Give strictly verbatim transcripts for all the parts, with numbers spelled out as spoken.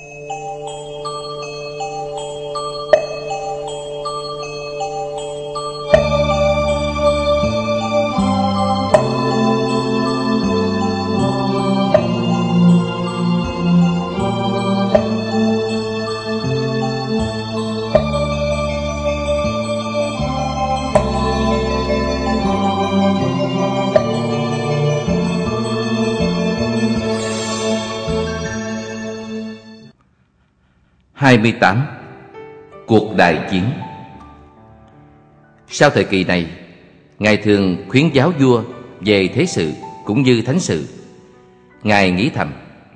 hai mươi tám. Cuộc đại chiến. Sau thời kỳ này, Ngài thường khuyến giáo vua về thế sự cũng như thánh sự. Ngài nghĩ thầm: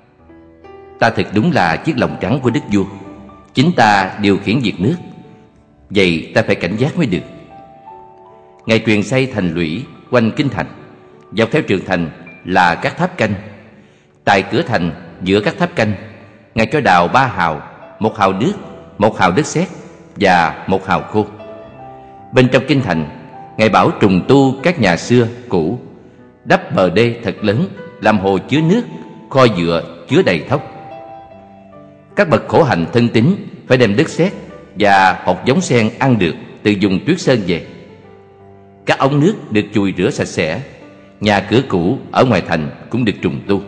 ta thật đúng là chiếc lồng trắng của đức vua, chính ta điều khiển việc nước, vậy ta phải cảnh giác mới được. Ngài truyền xây thành lũy quanh kinh thành, dọc theo tường thành là các tháp canh. Tại cửa thành giữa các tháp canh, Ngài cho đào ba hào, một hào nước, một hào đất sét và một hào khô. Bên trong kinh thành, Ngài bảo trùng tu các nhà xưa cũ, đắp bờ đê thật lớn, làm hồ chứa nước, kho dựa chứa đầy thóc. Các bậc khổ hạnh thân tín phải đem đất sét và hột giống sen ăn được từ vùng tuyết sơn về. Các ống nước được chùi rửa sạch sẽ, nhà cửa cũ ở ngoài thành cũng được trùng tu.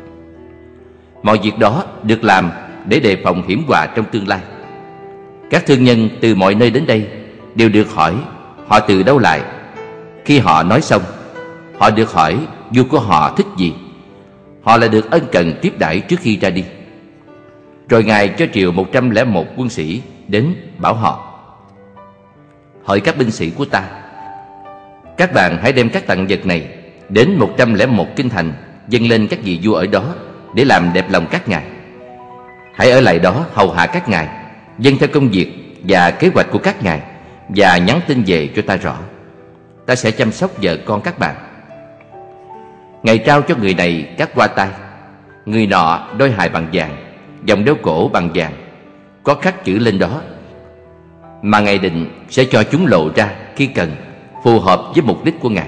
Mọi việc đó được làm để đề phòng hiểm họa trong tương lai. Các thương nhân từ mọi nơi đến đây đều được hỏi họ từ đâu lại. Khi họ nói xong, họ được hỏi vua của họ thích gì. Họ lại được ân cần tiếp đãi trước khi ra đi. Rồi Ngài cho triệu một trăm lẻ một quân sĩ đến bảo họ: hỡi các binh sĩ của ta, các bạn hãy đem các tặng vật này đến một trăm lẻ một kinh thành, dâng lên các vị vua ở đó để làm đẹp lòng các ngài. Hãy ở lại đó hầu hạ các ngài, dâng theo công việc và kế hoạch của các ngài, và nhắn tin về cho ta rõ. Ta sẽ chăm sóc vợ con các bạn. Ngài trao cho người này các hoa tai, người nọ đôi hài bằng vàng, vòng đeo cổ bằng vàng, có khắc chữ lên đó, mà Ngài định sẽ cho chúng lộ ra khi cần, phù hợp với mục đích của Ngài.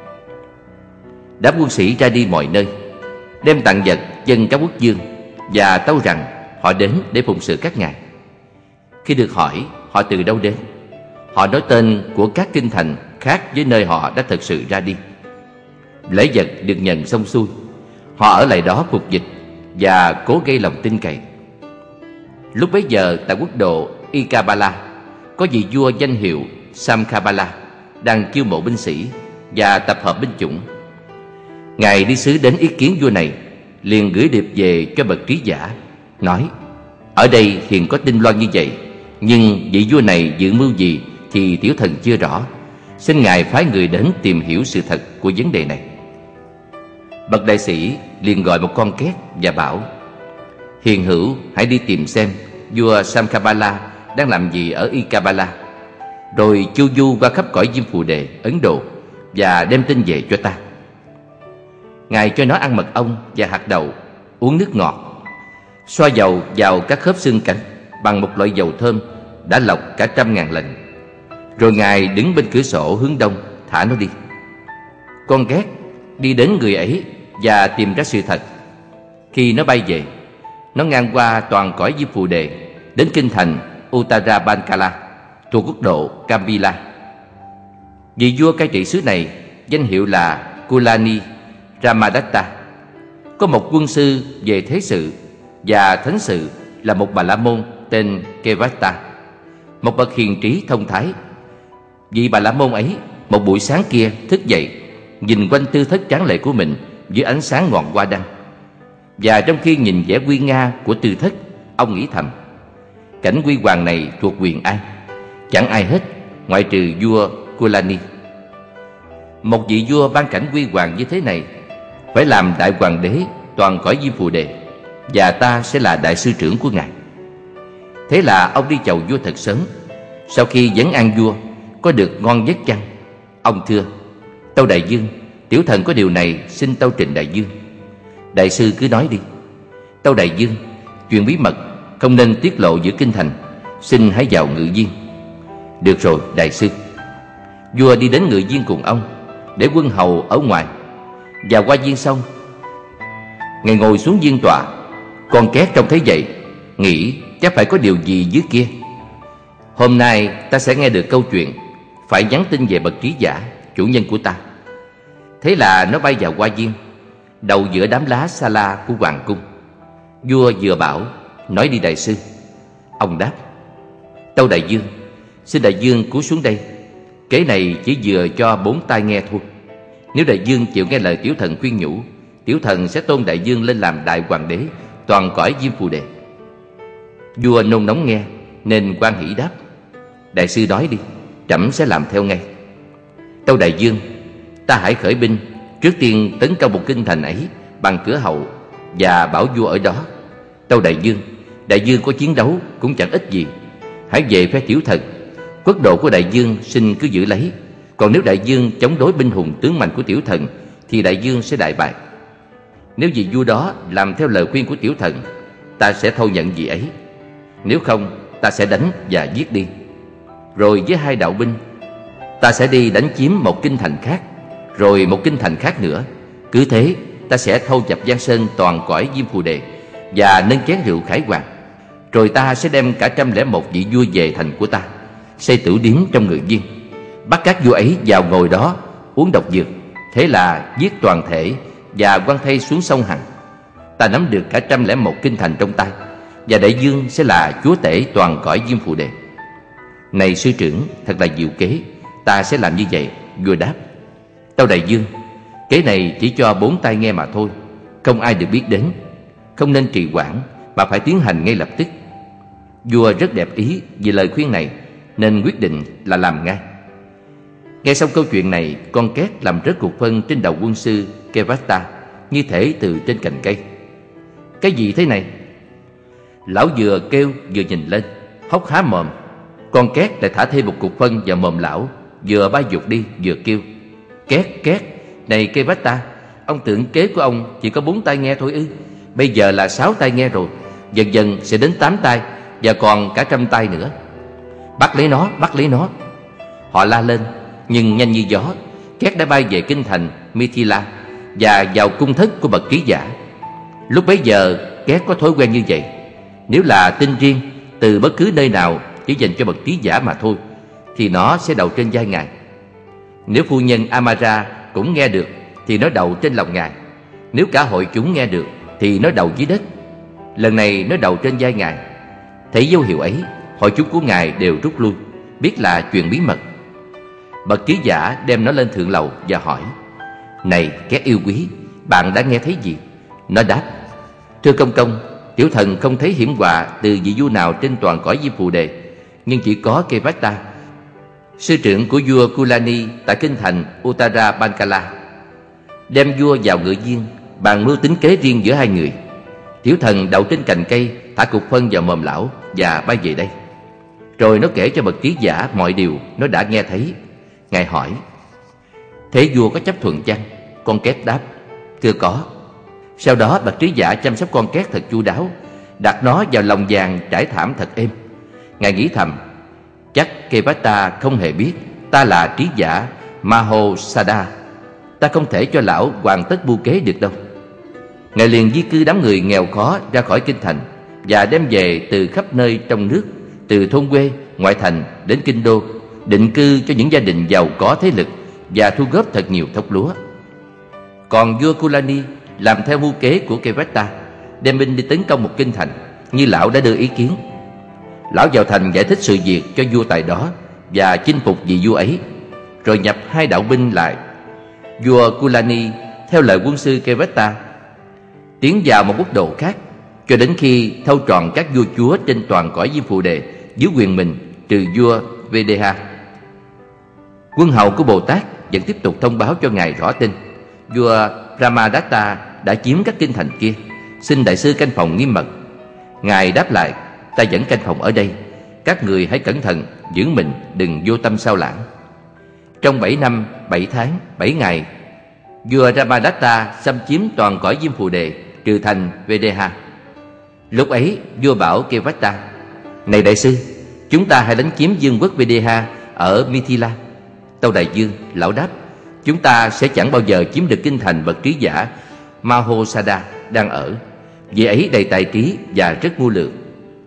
Đám quân sĩ ra đi mọi nơi, đem tặng vật dâng các quốc vương, và tâu rằng họ đến để phụng sự các ngài. Khi được hỏi họ từ đâu đến, họ nói tên của các kinh thành khác với nơi họ đã thực sự ra đi. Lễ vật được nhận xong xuôi, họ ở lại đó phục dịch và cố gây lòng tin cậy. Lúc bấy giờ tại quốc độ Ikabala, có vị vua danh hiệu Samkabala đang chiêu mộ binh sĩ và tập hợp binh chủng. Ngài đi sứ đến ý kiến vua này, liền gửi điệp về cho bậc trí giả, nói: ở đây hiện có tin loan như vậy, nhưng vị vua này dự mưu gì thì tiểu thần chưa rõ. Xin ngài phái người đến tìm hiểu sự thật của vấn đề này. Bậc đại sĩ liền gọi một con két và bảo: hiền hữu, hãy đi tìm xem vua Samkabala đang làm gì ở Ikabala, rồi chu du qua khắp cõi Diêm Phù Đề, Ấn Độ, và đem tin về cho ta. Ngài cho nó ăn mật ong và hạt đậu, uống nước ngọt, xoa dầu vào các khớp xương cánh bằng một loại dầu thơm đã lọc cả trăm ngàn lần. Rồi Ngài đứng bên cửa sổ hướng đông, thả nó đi. Con ghét đi đến người ấy và tìm ra sự thật. Khi nó bay về, nó ngang qua toàn cõi Diêm Phù Đề, đến kinh thành Uttara Bankala thuộc quốc độ Kambila. Vị vua cai trị xứ này danh hiệu là Kulani Ramadatta, có một quân sư về thế sự và thánh sự là một bà la môn tên Kevata, một bậc hiền trí thông thái. Vị bà la môn ấy một buổi sáng kia thức dậy, nhìn quanh tư thất tráng lệ của mình dưới ánh sáng ngọn hoa đăng, và trong khi nhìn vẻ uy nga của tư thất, ông nghĩ thầm: cảnh huy hoàng này thuộc quyền ai? Chẳng ai hết ngoại trừ vua Kulani. Một vị vua ban cảnh huy hoàng như thế này phải làm đại hoàng đế toàn cõi Diêm Phù Đề, và ta sẽ là đại sư trưởng của ngài. Thế là ông đi chầu vua thật sớm. Sau khi vấn an vua có được ngon giấc chăng, ông thưa: tâu đại vương, tiểu thần có điều này xin tâu trình đại vương. Đại sư cứ nói đi. Tâu đại vương, chuyện bí mật không nên tiết lộ giữa kinh thành, xin hãy vào ngự viên. Được rồi đại sư. Vua đi đến ngự viên cùng ông, để quân hầu ở ngoài. Và qua viên xong, ngài ngồi xuống viên tọa. Con két trông thấy vậy, nghĩ chắc phải có điều gì dưới kia. Hôm nay ta sẽ nghe được câu chuyện, phải nhắn tin về bậc trí giả, chủ nhân của ta. Thế là nó bay vào hoa viên, đầu giữa đám lá sa la của hoàng cung. Vua vừa bảo, nói đi đại sư. Ông đáp, tâu đại vương, xin đại vương cúi xuống đây. Kế này chỉ vừa cho bốn tai nghe thôi. Nếu đại vương chịu nghe lời tiểu thần khuyên nhủ, tiểu thần sẽ tôn đại vương lên làm đại hoàng đế toàn cõi Diêm Phù Đề. Vua nôn nóng nghe, nên quan hỷ đáp, đại sư nói đi, trẫm sẽ làm theo ngay. Tâu đại vương, ta hãy khởi binh, trước tiên tấn công một kinh thành ấy bằng cửa hậu, và bảo vua ở đó. Tâu đại vương, đại vương có chiến đấu cũng chẳng ích gì. Hãy về phe tiểu thần, quốc độ của đại vương xin cứ giữ lấy. Còn nếu đại vương chống đối binh hùng tướng mạnh của tiểu thần, thì đại vương sẽ đại bại. Nếu vị vua đó làm theo lời khuyên của tiểu thần, ta sẽ thâu nhận vị ấy. Nếu không, ta sẽ đánh và giết đi. Rồi với hai đạo binh, ta sẽ đi đánh chiếm một kinh thành khác, rồi một kinh thành khác nữa. Cứ thế, ta sẽ thâu chập Giang Sơn toàn cõi Diêm Phù Đề, và nâng chén rượu khải hoàng. Rồi ta sẽ đem cả trăm lẻ một vị vua về thành của ta, xây tử điếm trong người viên, bắt các vua ấy vào ngồi đó uống độc dược. Thế là giết toàn thể và quăng thây xuống sông Hằng. Ta nắm được cả trăm lẻ một kinh thành trong tay, và đại vương sẽ là chúa tể toàn cõi Diêm Phù Đề. Này sư trưởng, thật là diệu kế, ta sẽ làm như vậy. Vua đáp, tâu đại vương, kế này chỉ cho bốn tai nghe mà thôi, không ai được biết đến. Không nên trì hoãn, mà phải tiến hành ngay lập tức. Vua rất đẹp ý vì lời khuyên này, nên quyết định là làm ngay. Nghe xong câu chuyện này, con két làm rớt cục phân trên đầu quân sư Kevata, như thể từ trên cành cây. Cái gì thế này? Lão vừa kêu vừa nhìn lên, hốc há mồm. Con két lại thả thêm một cục phân vào mồm lão, vừa bay vụt đi vừa kêu, két két. Này Kevata, ông tưởng kế của ông chỉ có bốn tai nghe thôi ư? Bây giờ là sáu tai nghe rồi, dần dần sẽ đến tám tai, và còn cả trăm tai nữa. Bắt lấy nó, bắt lấy nó. Họ la lên, nhưng nhanh như gió, két đã bay về kinh thành Mithila và vào cung thất của bậc trí giả. Lúc bấy giờ, két có thói quen như vậy. Nếu là tin riêng từ bất cứ nơi nào chỉ dành cho bậc trí giả mà thôi, thì nó sẽ đậu trên vai ngài. Nếu phu nhân Amara cũng nghe được, thì nó đậu trên lòng ngài. Nếu cả hội chúng nghe được, thì nó đậu dưới đất. Lần này nó đậu trên vai ngài. Thấy dấu hiệu ấy, hội chúng của ngài đều rút lui, biết là chuyện bí mật. Bậc trí giả đem nó lên thượng lầu và hỏi, này két yêu quý, bạn đã nghe thấy gì? Nó đáp, thưa công công, tiểu thần không thấy hiểm họa từ vị vua nào trên toàn cõi Diêm Phù Đề, nhưng chỉ có Kevata, sư trưởng của vua Kulani tại kinh thành Uttara Bankala. Đem vua vào ngự viên, bàn mưu tính kế riêng giữa hai người. Tiểu thần đậu trên cành cây, thả cục phân vào mồm lão và bay về đây. Rồi nó kể cho bậc trí giả mọi điều nó đã nghe thấy. Ngài hỏi, thế vua có chấp thuận chăng? Con két đáp, thưa có. Sau đó bậc trí giả chăm sóc con két thật chu đáo, đặt nó vào lồng vàng trải thảm thật êm. Ngài nghĩ thầm, chắc Kevata không hề biết ta là trí giả Mahosada. Ta không thể cho lão hoàn tất mưu kế được đâu. Ngài liền di cư đám người nghèo khó ra khỏi kinh thành, và đem về từ khắp nơi trong nước, từ thôn quê, ngoại thành đến kinh đô, định cư cho những gia đình giàu có thế lực, và thu góp thật nhiều thóc lúa. Còn vua Kulani làm theo mưu kế của Kevata, đem binh đi tấn công một kinh thành, như lão đã đưa ý kiến. Lão vào thành giải thích sự việc cho vua tại đó, và chinh phục vị vua ấy, rồi nhập hai đạo binh lại. Vua Kulani theo lời quân sư Kevata tiến vào một quốc độ khác, cho đến khi thâu trọn các vua chúa trên toàn cõi Diêm Phù Đề dưới quyền mình, trừ vua Vedeha. Quân hầu của Bồ Tát vẫn tiếp tục thông báo cho ngài rõ tin vua Brahmadatta đã chiếm các kinh thành kia, xin đại sư canh phòng nghiêm mật. Ngài đáp lại, ta vẫn canh phòng ở đây, các người hãy cẩn thận, giữ mình đừng vô tâm sao lãng. Trong bảy năm, bảy tháng, bảy ngày, vua Brahmadatta xâm chiếm toàn cõi Diêm Phù Đề, trừ thành Vedeha. Lúc ấy vua bảo Kevata, này đại sư, chúng ta hãy đánh chiếm vương quốc Vedeha ở Mithila. Tâu đại vương, lão đáp, chúng ta sẽ chẳng bao giờ chiếm được kinh thành bậc trí giả Mahosada đang ở. Vị ấy đầy tài trí và rất ngu lược.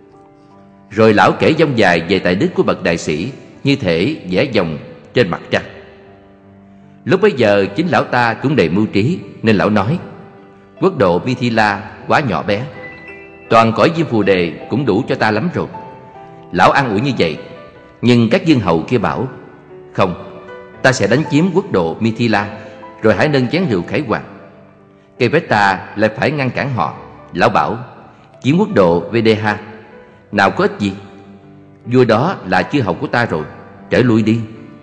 Rồi lão kể dông dài về tài đức của bậc đại sĩ, như thể vẽ dòng trên mặt trăng. Lúc bấy giờ chính lão ta cũng đầy mưu trí, nên lão nói: quốc độ Mithila quá nhỏ bé, toàn cõi Diêm Phù Đề cũng đủ cho ta lắm rồi. Lão an ủi như vậy, nhưng các vương hầu kia bảo: không, ta sẽ đánh chiếm quốc độ Mithila, rồi hãy nâng chén rượu khải hoàn. Kevetta lại phải ngăn cản họ. Lão bảo: chiếm quốc độ Videha nào có ích gì, vua đó là chư hầu của ta rồi, trở lui đi.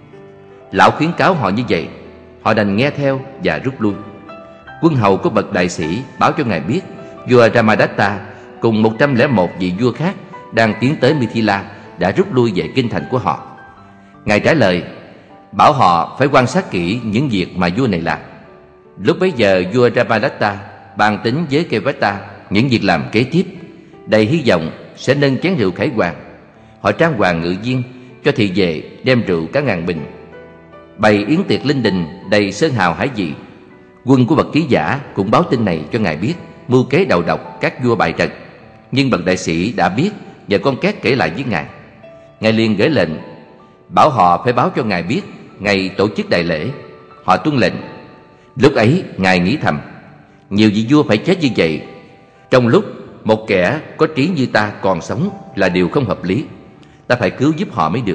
Lão khuyến cáo họ như vậy, họ đành nghe theo và rút lui. Quân hầu của bậc đại sĩ báo cho ngài biết vua Ramadatta cùng một trăm lẻ một vị vua khác đang tiến tới Mithila đã rút lui về kinh thành của họ. Ngài trả lời, bảo họ phải quan sát kỹ những việc mà vua này làm. Lúc bấy giờ vua Ramadatta bàn tính với Kevetta những việc làm kế tiếp, đầy hy vọng sẽ nâng chén rượu khải hoàn. Họ trang hoàng ngự viên, cho thị vệ đem rượu cả ngàn bình, bày yến tiệc linh đình đầy sơn hào hải vị. Quân của bậc trí giả cũng báo tin này cho ngài biết, mưu kế đầu độc các vua bại trận. Nhưng bậc đại sĩ đã biết và con két kể lại với ngài. Ngài liền gửi lệnh bảo họ phải báo cho ngài biết ngày tổ chức đại lễ. Họ tuân lệnh. Lúc ấy ngài nghĩ thầm, nhiều vị vua phải chết như vậy trong lúc một kẻ có trí như ta còn sống là điều không hợp lý. Ta phải cứu giúp họ mới được.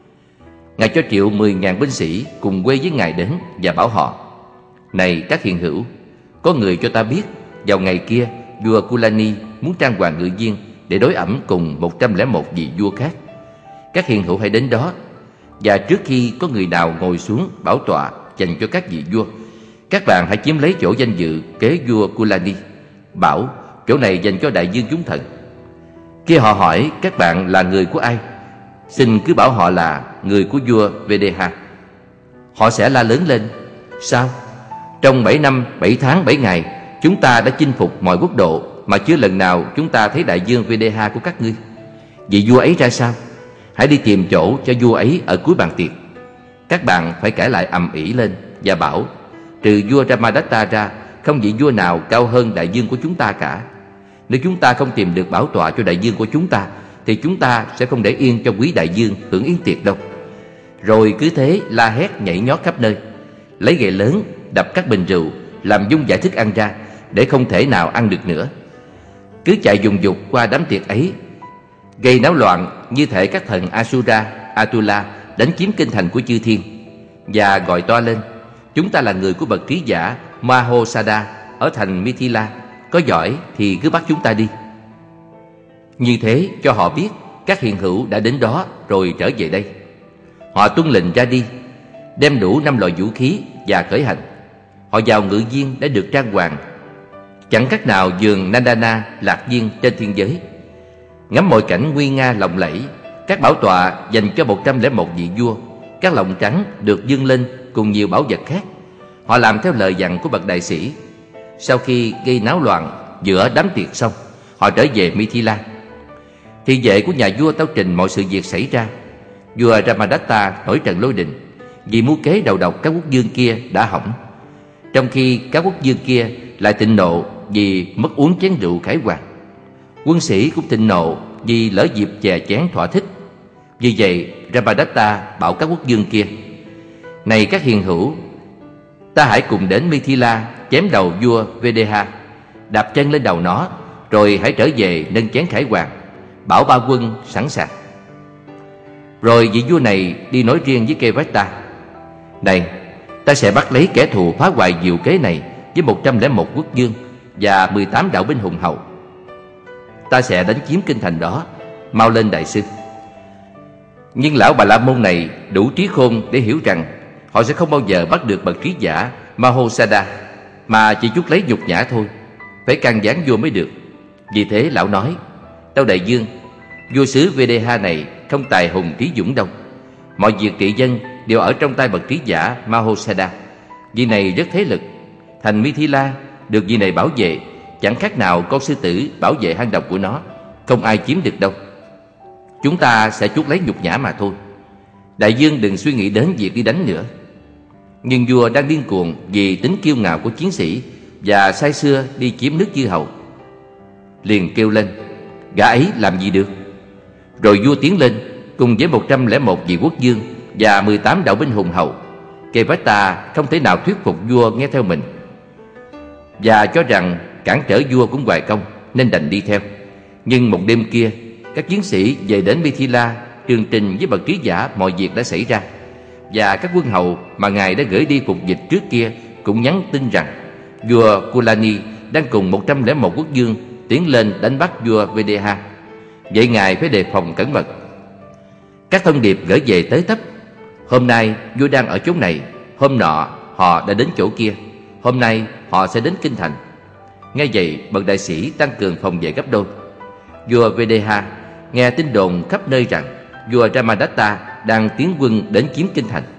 Ngài cho triệu mười ngàn binh sĩ cùng quê với ngài đến và bảo họ: này các hiền hữu, có người cho ta biết vào ngày kia vua Kulani muốn trang hoàng ngự viên để đối ẩm cùng một trăm lẻ một vị vua khác. Các hiền hữu hãy đến đó, và trước khi có người nào ngồi xuống bảo tọa dành cho các vị vua, các bạn hãy chiếm lấy chỗ danh dự kế vua Kulani, bảo chỗ này dành cho đại dương chúng thần. Khi họ hỏi các bạn là người của ai, xin cứ bảo họ là người của vua Videha. Họ sẽ la lớn lên: sao? Trong bảy năm, bảy tháng, bảy ngày, chúng ta đã chinh phục mọi quốc độ, mà chưa lần nào chúng ta thấy đại dương Videha của các ngươi. Vị vua ấy ra sao? Hãy đi tìm chỗ cho vua ấy ở cuối bàn tiệc. Các bạn phải cãi lại ầm ĩ lên và bảo: trừ vua Ramadatta ra, không vị vua nào cao hơn đại dương của chúng ta cả. Nếu chúng ta không tìm được bảo tọa cho đại dương của chúng ta, thì chúng ta sẽ không để yên cho quý đại dương hưởng yến tiệc đâu. Rồi cứ thế la hét nhảy nhót khắp nơi, lấy gậy lớn đập các bình rượu, làm dung dãi thức ăn ra, để không thể nào ăn được nữa. Cứ chạy dùng dục qua đám tiệc ấy, gây náo loạn như thể các thần Asura, Atula đánh chiếm kinh thành của chư thiên, và gọi to lên: chúng ta là người của bậc trí giả Mahosada ở thành Mithila, có giỏi thì cứ bắt chúng ta đi. Như thế cho họ biết các hiền hữu đã đến đó rồi trở về đây. Họ tuân lệnh ra đi, đem đủ năm loại vũ khí và khởi hành. Họ vào ngự viên đã được trang hoàng, chẳng khác nào vườn Nandana lạc viên trên thiên giới. Ngắm mọi cảnh nguy nga lộng lẫy, các bảo tọa dành cho một trăm lẻ một vị vua, các lọng trắng được dâng lên cùng nhiều bảo vật khác. Họ làm theo lời dặn của bậc đại sĩ. Sau khi gây náo loạn giữa đám tiệc xong, họ trở về Mithila. Thị vệ của nhà vua tấu trình mọi sự việc xảy ra. Vua Ramadatta nổi trận lôi đình vì mưu kế đầu độc các quốc vương kia đã hỏng, trong khi các quốc vương kia lại thịnh nộ vì mất uống chén rượu khải hoàn. Quân sĩ cũng thịnh nộ vì lỡ dịp chè chén thỏa thích. Vì vậy Ramadatta bảo các quốc vương kia: này các hiền hữu, ta hãy cùng đến Mithila chém đầu vua Videha, đạp chân lên đầu nó, rồi hãy trở về nâng chén khải hoàn, bảo ba quân sẵn sàng. Rồi vị vua này đi nói riêng với Kevetta: này, ta sẽ bắt lấy kẻ thù phá hoại diệu kế này với một trăm lẻ một quốc vương và mười tám đạo binh hùng hậu. Ta sẽ đánh chiếm kinh thành đó, mau lên đại sư. Nhưng lão Bà La Môn này đủ trí khôn để hiểu rằng họ sẽ không bao giờ bắt được bậc trí giả Mahosada, mà chỉ chút lấy nhục nhã thôi, phải can gián vua mới được. Vì thế lão nói: tâu đại dương, vua xứ Videha này không tài hùng trí dũng đâu. Mọi việc trị dân đều ở trong tay bậc trí giả Mahosada. Vị này rất thế lực. Thành Mithila được vị này bảo vệ, chẳng khác nào con sư tử bảo vệ hang động của nó, không ai chiếm được đâu. Chúng ta sẽ chuốc lấy nhục nhã mà thôi. Đại dương đừng suy nghĩ đến việc đi đánh nữa. Nhưng vua đang điên cuồng vì tính kiêu ngạo của chiến sĩ và say sưa đi chiếm nước chư hầu, liền kêu lên: gã ấy làm gì được? Rồi vua tiến lên cùng với một trăm lẻ một vị quốc vương và mười tám đạo binh hùng hậu. Kevata không thể nào thuyết phục vua nghe theo mình, và cho rằng cản trở vua cũng hoài công, nên đành đi theo. Nhưng một đêm kia, các chiến sĩ về đến Mithila tường trình với bậc trí giả mọi việc đã xảy ra, và các quân hầu mà ngài đã gửi đi phục dịch trước kia cũng nhắn tin rằng vua Kulani đang cùng một trăm lẻ một quốc vương tiến lên đánh bắt vua Videha. Vậy ngài phải đề phòng cẩn mật. Các thông điệp gửi về tới tấp: hôm nay vua đang ở chỗ này, hôm nọ họ đã đến chỗ kia, hôm nay họ sẽ đến kinh thành. Nghe vậy, bậc đại sĩ tăng cường phòng vệ gấp đôi. Vua Videha nghe tin đồn khắp nơi rằng vua Ramadatta đang tiến quân đến chiếm kinh thành.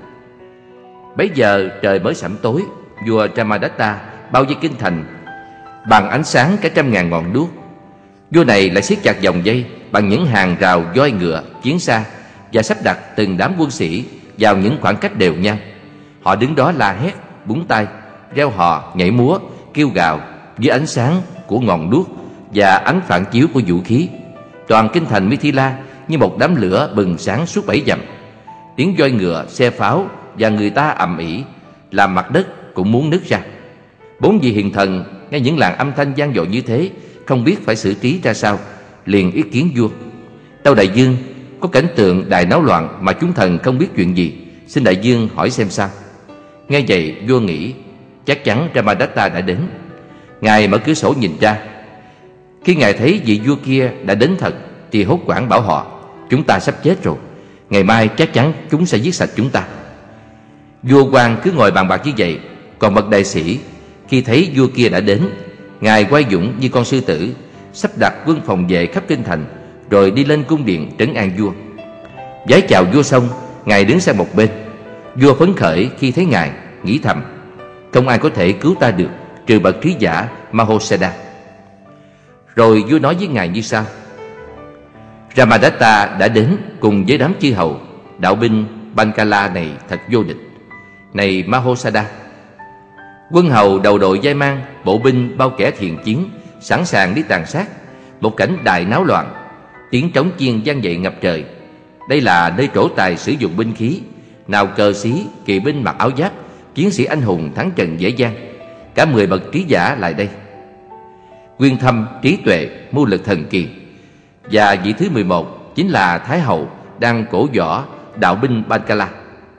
Bấy giờ trời mới sẩm tối, vua Ramadatta bao vây kinh thành bằng ánh sáng cả trăm ngàn ngọn đuốc. Vua này lại siết chặt vòng dây bằng những hàng rào voi ngựa, chiến xa, và sắp đặt từng đám quân sĩ vào những khoảng cách đều nhau. Họ đứng đó la hét, búng tay, reo hò, nhảy múa, kêu gào dưới ánh sáng của ngọn đuốc và ánh phản chiếu của vũ khí. Toàn kinh thành Mithila như một đám lửa bừng sáng suốt bảy dặm. Tiếng voi ngựa, xe pháo và người ta ầm ĩ làm mặt đất cũng muốn nứt ra. Bốn vị hiền thần nghe những làn âm thanh vang dội như thế, không biết phải xử trí ra sao, liền ý kiến vua: tâu đại vương, có cảnh tượng đại náo loạn mà chúng thần không biết chuyện gì, xin đại vương hỏi xem sao. Nghe vậy, vua nghĩ chắc chắn Ramadatta đã đến. Ngài mở cửa sổ nhìn ra. Khi ngài thấy vị vua kia đã đến thật, thì hốt hoảng bảo họ: chúng ta sắp chết rồi, ngày mai chắc chắn chúng sẽ giết sạch chúng ta. Vua quan cứ ngồi bàn bạc như vậy. Còn bậc đại sĩ, khi thấy vua kia đã đến, ngài quay dũng như con sư tử, sắp đặt quân phòng vệ khắp kinh thành, rồi đi lên cung điện trấn an vua. Vái chào vua xong, ngài đứng sang một bên. Vua phấn khởi khi thấy ngài, nghĩ thầm: không ai có thể cứu ta được trừ bậc trí giả Mahosada. Rồi vua nói với ngài như sau: Ramadatta đã đến cùng với đám chư hầu. Đạo binh Bankala này thật vô địch. Này Mahosada, quân hầu đầu đội vai mang, bộ binh bao kẻ thiền chiến, sẵn sàng đi tàn sát. Một cảnh đại náo loạn, tiếng trống chiên vang dậy ngập trời. Đây là nơi trổ tài sử dụng binh khí. Nào cờ sĩ, kỵ binh mặc áo giáp, chiến sĩ anh hùng thắng trận dễ dàng. Cả mười bậc trí giả lại đây. Quyên thâm, trí tuệ, mưu lực thần kỳ. Và vị thứ mười một chính là Thái hậu đang cổ võ đạo binh Bankala.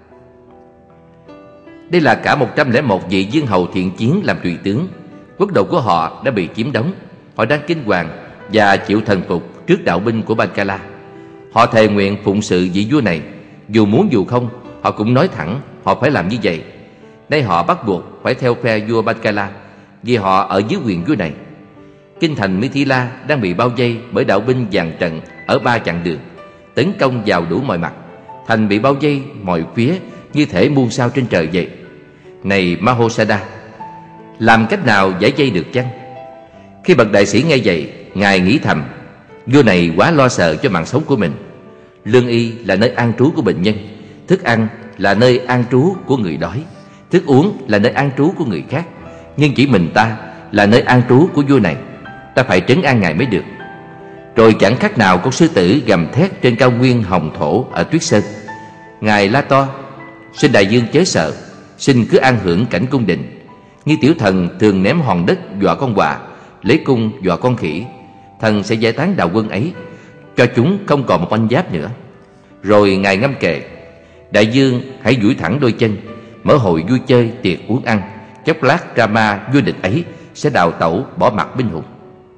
Đây là cả một trăm lẻ một vị vương hầu thiện chiến làm tùy tướng. Quốc độ của họ đã bị chiếm đóng. Họ đang kinh hoàng và chịu thần phục trước đạo binh của Bankala. Họ thề nguyện phụng sự vị vua này. Dù muốn dù không, họ cũng nói thẳng họ phải làm như vậy. Nay họ bắt buộc phải theo phe vua Bankala, vì họ ở dưới quyền vua này. Kinh thành Mithila đang bị bao vây bởi đạo binh dàn trận ở ba chặng đường, tấn công vào đủ mọi mặt. Thành bị bao vây mọi phía như thể muôn sao trên trời vậy. Này Mahosada, làm cách nào giải dây được chăng? Khi bậc đại sĩ nghe vậy, ngài nghĩ thầm: vua này quá lo sợ cho mạng sống của mình. Lương y là nơi an trú của bệnh nhân, thức ăn là nơi an trú của người đói, thức uống là nơi an trú của người khác. Nhưng chỉ mình ta là nơi an trú của vua này. Ta phải trấn an ngài mới được. Rồi chẳng khác nào con sư tử gầm thét trên cao nguyên hồng thổ ở Tuyết Sơn. Ngài la to: xin đại vương chớ sợ, xin cứ an hưởng cảnh cung đình. Như tiểu thần thường ném hòn đất dọa con quạ, lấy cung dọa con khỉ, thần sẽ giải tán đạo quân ấy, cho chúng không còn một oanh giáp nữa. Rồi ngài ngâm kệ: đại vương hãy duỗi thẳng đôi chân, mở hội vui chơi tiệc uống ăn. Chốc lát Rama vua địch ấy sẽ đào tẩu bỏ mặt binh hùng.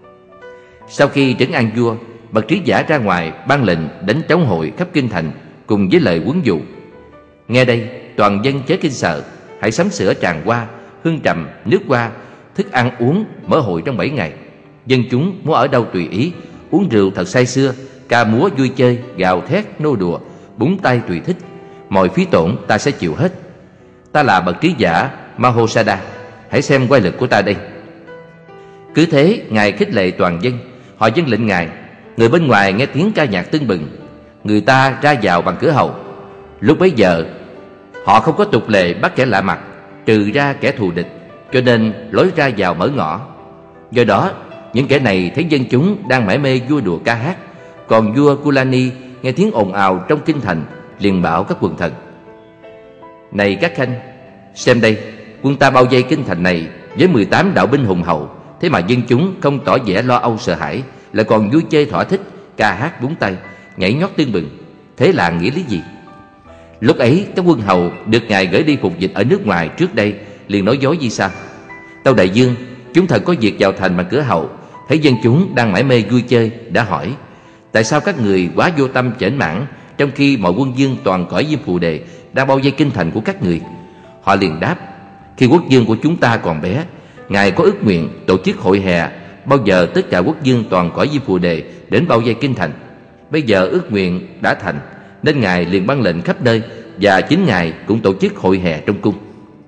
Sau khi trấn an vua, bậc trí giả ra ngoài ban lệnh đánh trống hội khắp kinh thành cùng với lời huấn dụ: nghe đây, toàn dân chớ kinh sợ, hãy sắm sửa tràng hoa, hương trầm, nước hoa, thức ăn uống, mở hội trong bảy ngày. Dân chúng muốn ở đâu tùy ý, uống rượu thật say sưa, ca múa vui chơi, gào thét nô đùa, búng tay tùy thích. Mọi phí tổn ta sẽ chịu hết. Ta là bậc trí giả Mahosada, hãy xem quay lực của ta đây. Cứ thế ngài khích lệ toàn dân. Họ dâng lệnh ngài. Người bên ngoài nghe tiếng ca nhạc tưng bừng. Người ta ra vào bằng cửa hậu. Lúc bấy giờ họ không có tục lệ bắt kẻ lạ mặt, trừ ra kẻ thù địch, cho nên lối ra vào mở ngõ. Do đó những kẻ này thấy dân chúng đang mải mê vui đùa ca hát, Còn vua Kulani nghe tiếng ồn ào trong kinh thành, liền bảo các quần thần: Này các khanh, xem đây, quân ta bao vây kinh thành này với mười tám đạo binh hùng hậu, thế mà dân chúng không tỏ vẻ lo âu sợ hãi, lại còn vui chơi thỏa thích, ca hát búng tay, nhảy nhót tưng bừng. Thế là nghĩa lý gì? Lúc ấy các quân hầu được ngài gửi đi phục dịch ở nước ngoài trước đây liền nói dối như sau: Tâu đại dương, chúng thần có việc vào thành mà cửa hậu, thấy dân chúng đang mải mê vui chơi, đã hỏi: Tại sao các người quá vô tâm chểnh mãn, trong khi mọi quân vương toàn cõi Diêm Phù Đề đang bao vây kinh thành của các người? Họ liền đáp: Khi quốc vương của chúng ta còn bé, ngài có ước nguyện tổ chức hội hè bao giờ tất cả quốc vương toàn cõi Diêm Phù Đề đến bao vây kinh thành. Bây giờ ước nguyện đã thành, nên ngài liền ban lệnh khắp nơi, và chính ngài cũng tổ chức hội hè trong cung.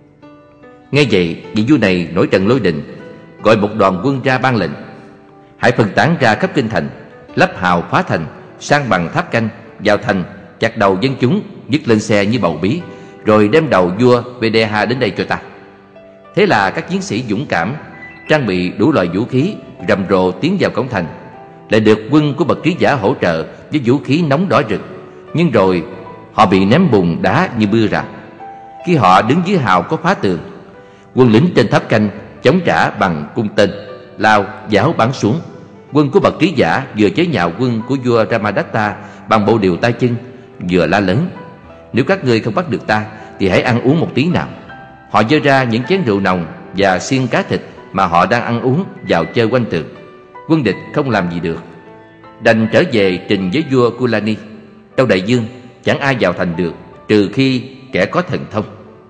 Nghe vậy, vị vua này nổi trận lôi đình, gọi một đoàn quân ra ban lệnh: Hãy phân tán ra khắp kinh thành, lắp hào phá thành, san bằng tháp canh, vào thành, chặt đầu dân chúng, dứt lên xe như bầu bí, rồi đem đầu vua Vedeha đến đây cho ta. Thế là các chiến sĩ dũng cảm, trang bị đủ loại vũ khí, rầm rộ tiến vào cổng thành, lại được quân của bậc trí giả hỗ trợ với vũ khí nóng đỏ rực. Nhưng rồi họ bị ném bùn đá như mưa rào. Khi họ đứng dưới hào có phá tường, quân lính trên tháp canh chống trả bằng cung tên, lao giáo bắn xuống. Quân của bậc trí giả vừa chế nhạo quân của vua Ramadatta bằng bộ điều tay chân, vừa la lớn: Nếu các ngươi không bắt được ta thì hãy ăn uống một tí nào. Họ giơ ra những chén rượu nồng và xiên cá thịt mà họ đang ăn uống vào chơi quanh tường. Quân địch không làm gì được, đành trở về trình với vua Kulani: Tâu đại dương, chẳng ai vào thành được trừ khi kẻ có thần thông.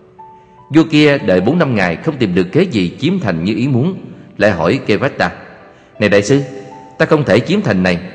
Vua kia đợi bốn năm ngày không tìm được kế gì chiếm thành như ý muốn, lại hỏi Kevata: Này đại sư, ta không thể chiếm thành này,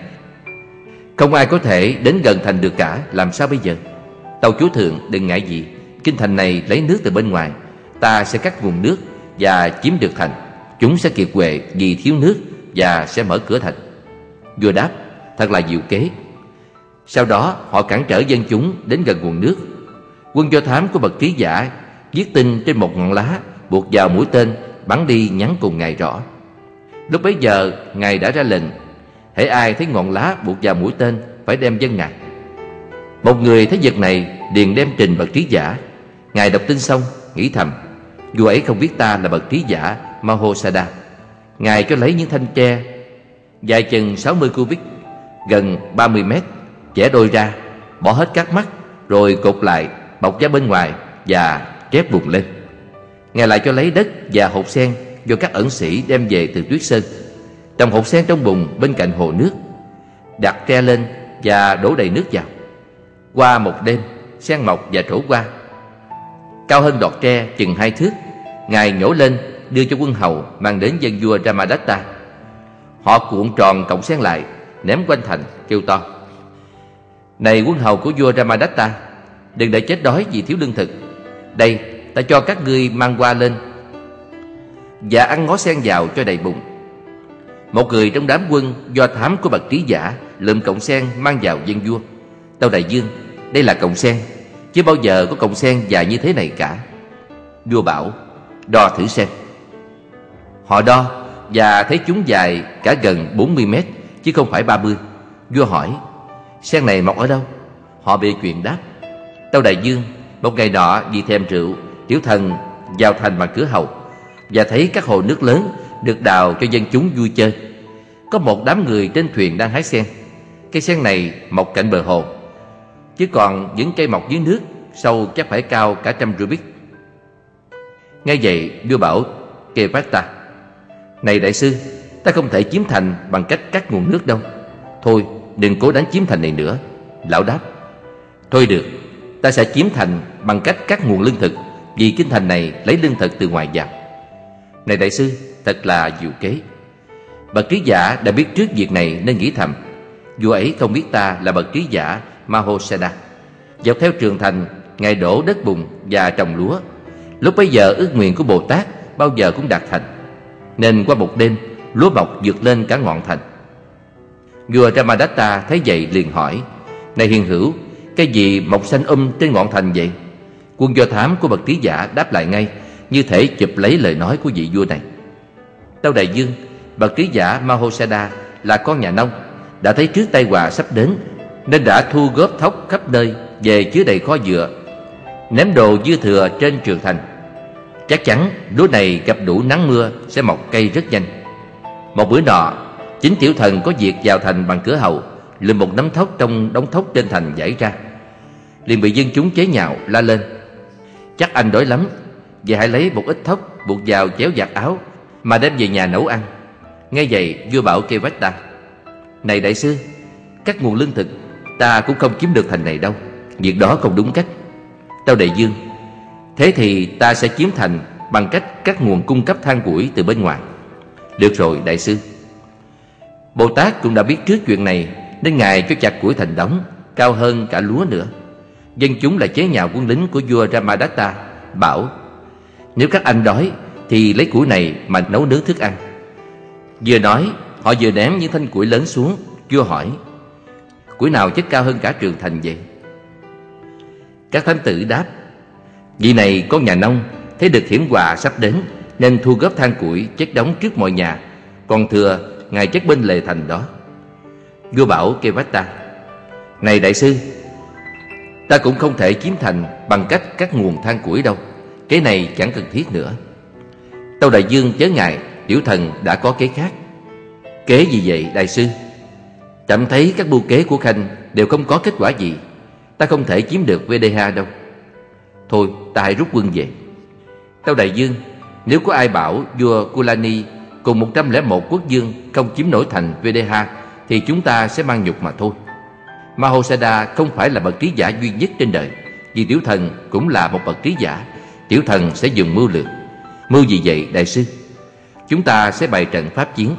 không ai có thể đến gần thành được cả, làm sao bây giờ? Tâu chúa thượng đừng ngại gì, kinh thành này lấy nước từ bên ngoài, ta sẽ cắt nguồn nước và chiếm được thành. Chúng sẽ kiệt quệ vì thiếu nước và sẽ mở cửa thành. Vua đáp: Thật là diệu kế. Sau đó họ cản trở dân chúng đến gần nguồn nước. Quân do thám của bậc trí giả viết tin trên một ngọn lá, buộc vào mũi tên, bắn đi nhắn cùng ngài rõ. Lúc bấy giờ ngài đã ra lệnh: hễ ai thấy ngọn lá buộc vào mũi tên phải đem dâng ngài. Một người thấy việc này liền đem trình bậc trí giả. Ngài đọc tin xong nghĩ thầm: vua ấy không biết ta là bậc trí giả Mahosada. Ngài cho lấy những thanh tre dài chừng sáu mươi cubic, gần ba mươi mét, chẻ đôi ra, bỏ hết các mắt, rồi cột lại, bọc ra bên ngoài và trép bùn lên. Ngài lại cho lấy đất và hột sen do các ẩn sĩ đem về từ Tuyết Sơn, trồng hột sen trong bùn bên cạnh hồ nước, đặt tre lên và đổ đầy nước vào. Qua một đêm, sen mọc và trổ qua, cao hơn đọt tre chừng hai thước. Ngài nhổ lên đưa cho quân hầu mang đến dân vua Ramadatta. Họ cuộn tròn cọng sen lại, ném quanh thành, kêu to: Này quân hầu của vua Ramadatta, đừng để chết đói vì thiếu lương thực. Đây, ta cho các ngươi mang qua lên và ăn ngó sen vào cho đầy bụng. Một người trong đám quân do thám của bậc trí giả lượm cọng sen mang vào dân vua. Tâu đại dương, đây là cọng sen, chưa bao giờ có cọng sen dài như thế này cả. Vua bảo: đo thử xem. Họ đo và thấy chúng dài cả gần bốn mươi mét, chứ không phải ba mươi. Vua hỏi: sen này mọc ở đâu? Họ bịa chuyện đáp: Tâu đại dương, một ngày nọ vì thèm rượu, tiểu thần vào thành bằng cửa hầu và thấy các hồ nước lớn được đào cho dân chúng vui chơi. Có một đám người trên thuyền đang hái sen. Cây sen này mọc cạnh bờ hồ, chứ còn những cây mọc dưới nước sâu chắc phải cao cả trăm rubic. Nghe vậy vua bảo Kevata: Này đại sư, ta không thể chiếm thành bằng cách cắt nguồn nước đâu. Thôi đừng cố đánh chiếm thành này nữa. Lão đáp: Thôi được, ta sẽ chiếm thành bằng cách cắt nguồn lương thực, vì kinh thành này lấy lương thực từ ngoài vào. Này đại sư, thật là diệu kế. Bậc trí giả đã biết trước việc này nên nghĩ thầm: vua ấy không biết ta là bậc trí giả Mahosada. Dọc theo trường thành, ngài đổ đất bùn và trồng lúa. Lúc bấy giờ ước nguyện của Bồ Tát bao giờ cũng đạt thành, nên qua một đêm lúa mọc vượt lên cả ngọn thành. Vua Ramadatta thấy vậy liền hỏi: Này hiền hữu, cái gì mọc xanh um trên ngọn thành vậy? Quân do thám của bậc trí giả đáp lại ngay, như thể chụp lấy lời nói của vị vua này: Tâu đại dương, bậc trí giả Mahosada là con nhà nông, đã thấy trước tai họa sắp đến, nên đã thu góp thóc khắp nơi về chứa đầy kho dựa, ném đồ dư thừa trên trường thành. Chắc chắn lúa này gặp đủ nắng mưa sẽ mọc cây rất nhanh. Một bữa nọ, chính tiểu thần có việc vào thành bằng cửa hậu, lượm một nắm thóc trong đống thóc trên thành giải ra, liền bị dân chúng chế nhạo la lên: "Chắc anh đói lắm, vậy hãy lấy một ít thóc buộc vào chéo vạt áo mà đem về nhà nấu ăn." Nghe vậy, vua bảo kêu Vách-ta: "Này đại sư, các nguồn lương thực ta cũng không kiếm được thành này đâu, việc đó không đúng cách." Tâu Đại Dương: "Thế thì ta sẽ chiếm thành bằng cách các nguồn cung cấp than củi từ bên ngoài." "Được rồi đại sư." Bồ Tát cũng đã biết trước chuyện này, nên ngài cho chặt củi thành đống, cao hơn cả lúa nữa. Dân chúng lại chế nhạo quân lính của vua Ramadatta, bảo: "Nếu các anh đói thì lấy củi này mà nấu nướng thức ăn." Vừa nói, họ vừa ném những thanh củi lớn xuống. Vua hỏi: "Củi nào chất cao hơn cả trường thành vậy?" Các thánh tử đáp: "Vị này con nhà nông, thấy được hiểm họa sắp đến, nên thu góp than củi chất đóng trước mọi nhà, còn thừa ngài chất bên lề thành đó." Vua bảo kêu Vách-ta: "Này đại sư, ta cũng không thể chiếm thành bằng cách các nguồn than củi đâu, cái này chẳng cần thiết nữa." Tâu Đại Dương chớ ngại, tiểu thần đã có kế khác. "Kế gì vậy đại sư?" "Trẫm thấy các mưu kế của Khanh đều không có kết quả gì, ta không thể chiếm được Videha đâu." "Thôi ta hãy rút quân về." Tâu Đại Dương: "Nếu có ai bảo vua Kulani cùng một trăm lẻ một quốc dương không chiếm nổi thành Videha thì chúng ta sẽ mang nhục mà thôi. Mahosada không phải là bậc trí giả duy nhất trên đời, vì tiểu thần cũng là một bậc trí giả. Tiểu thần sẽ dùng mưu lược." "Mưu gì vậy đại sư?" "Chúng ta sẽ bày trận pháp chiến."